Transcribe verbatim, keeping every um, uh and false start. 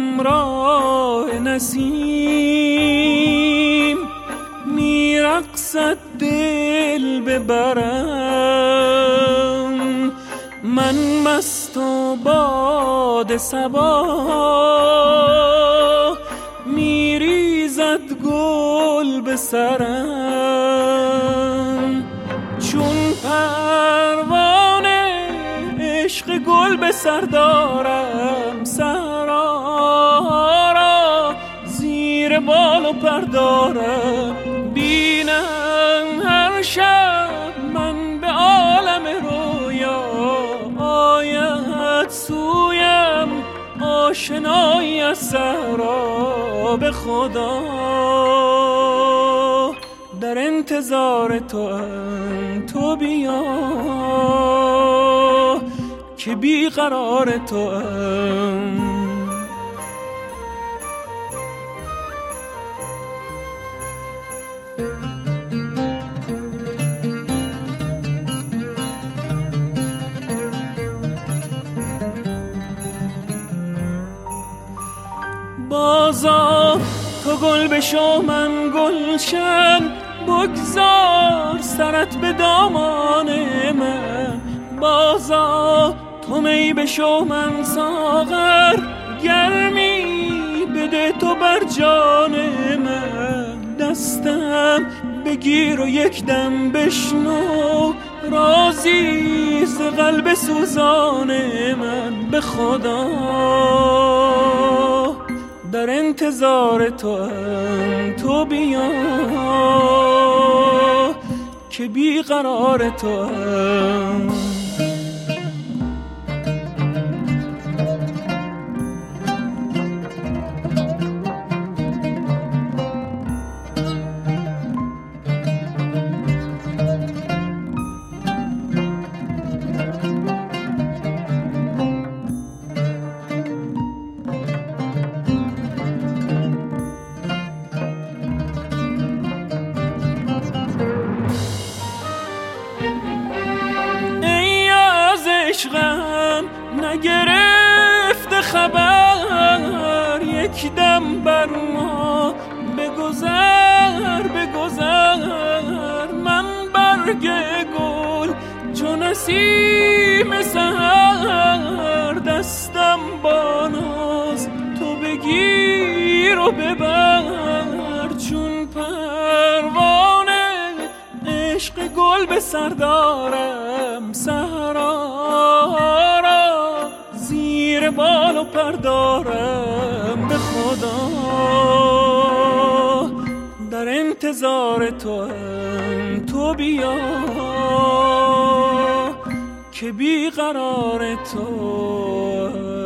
همراه نسیم میرقصد دل ببرم، من مست و باد صبا میریزد گل به سرم، چون پروانه عشق گل به سر دارم، صحرا را زیر بال و پر دارم، بینم هر شب من به عالم رویا آید سویم آشنایی از صحرا. به خدا در انتظار تو ام، تو بیا که بیقرار تو ام. بازا تو گل بشو من گلشن، بگذار سرت به دامان من، بازا تو می بشو من ساغر، گرمی بده تو بر جان من، دستم بگیر و یک دم بشنو رازی ز قلب سوزان من. به خدا در انتظار تو ام، تو بیا که بیقرار تو ام. عشقم نگرفت خبر، یک دم بر ما بگذر بگذر، من برگ گل چون نسیم سحر، دستم با ناز تو بگیر و ببر، چون پروانه عشق گل به سر دارم، صحرا را زیر بال و پر دارم. به خدا در انتظار تو ام، تو بیا که بیقرار تو